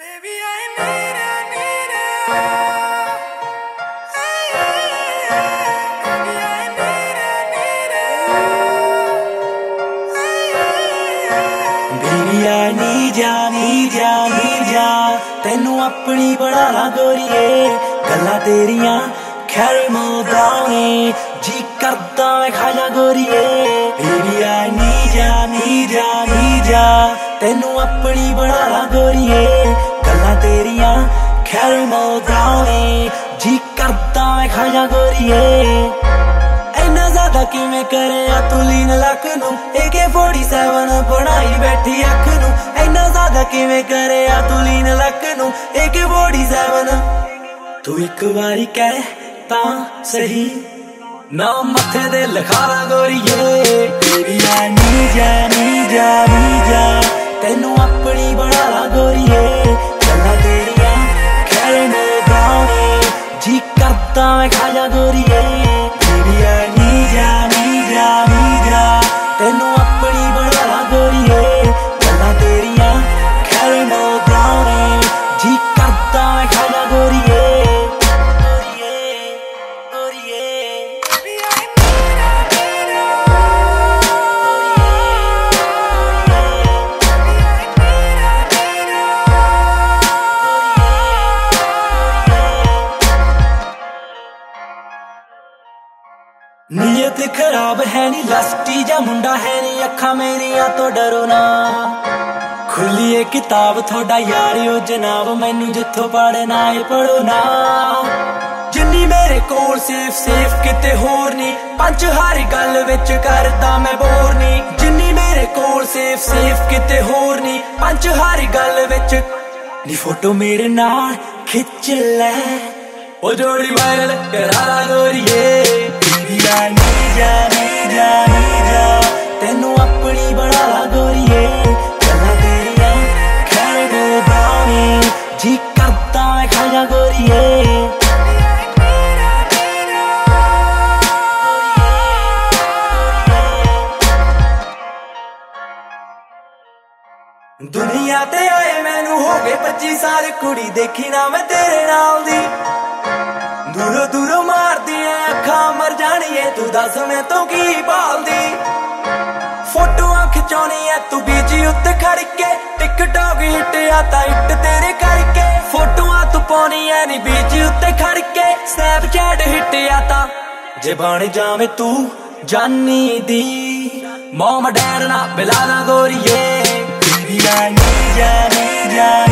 Baby, I need Baby, I need ਤੈਨੂੰ ਆਪਣੀ ਬਣਾ ਲਾ ਗੋਰੀਏ ਗੱਲਾਂ ਤੇਰੀਆਂ ਖੈਰੀ ਮੋਦਾਉਣੀ ਜੀ ਕਰਦਾ ਮੈਂ ਖਾ ਜਾ ਗੋਰੀਏ Baby, I need ਤੈਨੂੰ ਆਪਣੀ ਬਣਾ ਲਾ ਗੋਰੀਏ ਗੱਲਾਂ ਤੇਰੀਆਂ ਖੈਰੀ ਮੋਦਾਉਣੀ ਜੀ ਕਰਦਾ ਮੈਂ ਖਾ ਜਾ ਗੋਰੀਏ ਇੰਨਾ ਜ਼ਿਆਦਾ ਕਿਵੇਂ ਕਰਿਆ ਤੂੰ ਲੀਨ ਲੱਕ ਨੂੰ AK-47 ਬਣਾਈ ਬੈਠੀ ਅੱਖ ਨੂੰ ਇੰਨਾ ਜ਼ਿਆਦਾ ਕਿਵੇਂ ਕਰਿਆ ਤੂੰ ਲੀਨ ਲੱਕ ਨੂੰ AK-47 ਤੂੰ ਇੱਕ ਵਾਰੀ ਕਹਿ ਤਾਂ ਸਹੀ ਨਾ ਮੱਥੇ ਦੇ ਲਿਖਾਰਾ ਗੋਰੀਏ Baby, I need ਤੈਨੂੰ ਆਪਣੀ ਬਣਾ ਲਾ ਗੋਰੀਏ ਗੱਲਾਂ ਤੇਰੀਆਂ ਖੈਰੇ ਮੋਦਾਉਣੀ ਜੀ ਕਰਦਾ ਮੈਂ ਖਾ ਜਾ ਗੋਰੀਏ Baby, I need ਤੈਨੂੰ ਆਪਣੀ ਬਣਾ ਲਾ ਗੋਰੀਏ ਗੱਲਾਂ ਤੇਰੀਆਂ ਖੈਰੇ ਮੋਦਾਉਣੀ ਜੀ ਕਰਦਾ ਮੈਂ ਖਾ ਜਾ ਗੋਰੀਏ ਨੀयत खराब है नी लस्टी जा मुंडा है नी अखा मेरिया तो डरो ना खुली है किताब थोड़ा यार ओ जनाब मैनू जिथों पढ़ना है पढ़ो ना जिन्नी मेरे कोल सेफ किते होर नी पंच हर गल विच करदा मैं बोर नी जिन्नी मेरे कोल सेफ किते होर नी पंच हर गल विच नी फोटो मेरे नाल खिच लै ओ जोड़ी वायरल करा ला गोरीए Baby, I need ਤੈਨੂੰ ਆਪਣੀ ਬਣਾ ਲਾ ਗੋਰੀਏ ਗੱਲਾਂ ਤੇਰੀਆਂ ਖੈਰੇ ਮੋਦਾਉਣੀ ਜੀ ਕਰਦਾ ਮੈਂ ਖਾ ਜਾ ਗੋਰੀਏ ਦੁਨੀਆ ਤੇ ਆਏ ਮੈਨੂੰ ਹੋ ਗਏ 25 ਸਾਲ ਕੁੜੀ ਦੇਖੀ ਨਾ ਮੈਂ ਤੇਰੇ ਨਾਲ ਦੀ ਦੂਰੋਂ ਦੂਰੋਂ ਮਾਰਦੀਆਂ ਅੱਖਾਂ ਮਰ ਜਾਣੀਏ ਤੂੰ ਦੱਸ ਮੈਂ ਤੋਂ ਕੀ ਭਾਲਦੀ ਫੋਟੋਆਂ ਖਿਚਾਉਣੀ ਐ ਤੂੰ ਬੀਜੀ ਉੱਤੇ ਖੜ ਕੇ ਟਿਕਟੌਕ ਹਿੱਟ ਆ ਤਾਂ ਹਿੱਟ ਤੇਰੇ ਕਰਕੇ ਫੋਟੋਆਂ ਤੂੰ ਪਾਉਣੀ ਐ ਨੀ ਬੀਜੀ ਉੱਤੇ ਖੜ ਕੇ ਸਨੈਪਚੈਟ ਹਿੱਟ ਆ ਤਾਂ ਜੇ ਬਣ ਜਾਵੇਂ ਤੂੰ ਜਾਨੀ ਦੀ ਮਮ ਡੈਡ ਨਾ ਬਿਲਾ ਨਾ ਗੋਰੀਏ Baby, I need